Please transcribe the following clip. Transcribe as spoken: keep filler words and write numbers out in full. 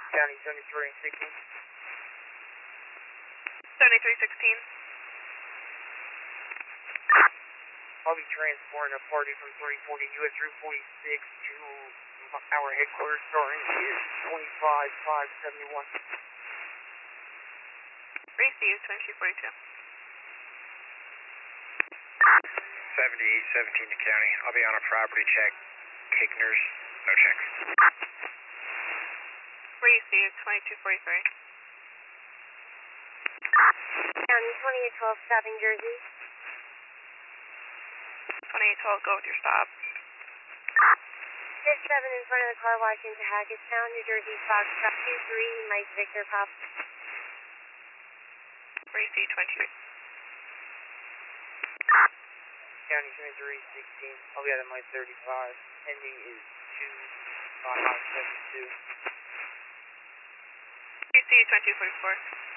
County seventy-three sixteen. seventy-three sixteen. I'll be transporting a party from three forty U S Route forty-six to our headquarters starting is twenty-five five seventy-one. Receive twenty-two forty-two. seventy-eight seventeen to county. I'll be on a property check. Kickners, no checks. Receive twenty-two forty-three. County twenty-eight twelve, stopping Jersey. twenty-eight twelve, go with your stop. six seven in front of the car wash into Hackettstown, New Jersey, Foxtrot two three, Mike Victor Pop. Receive twenty-two. County seventy-three sixteen. I'll be at my thirty-five. Ending is two five seven two. Receive twenty-two forty-four.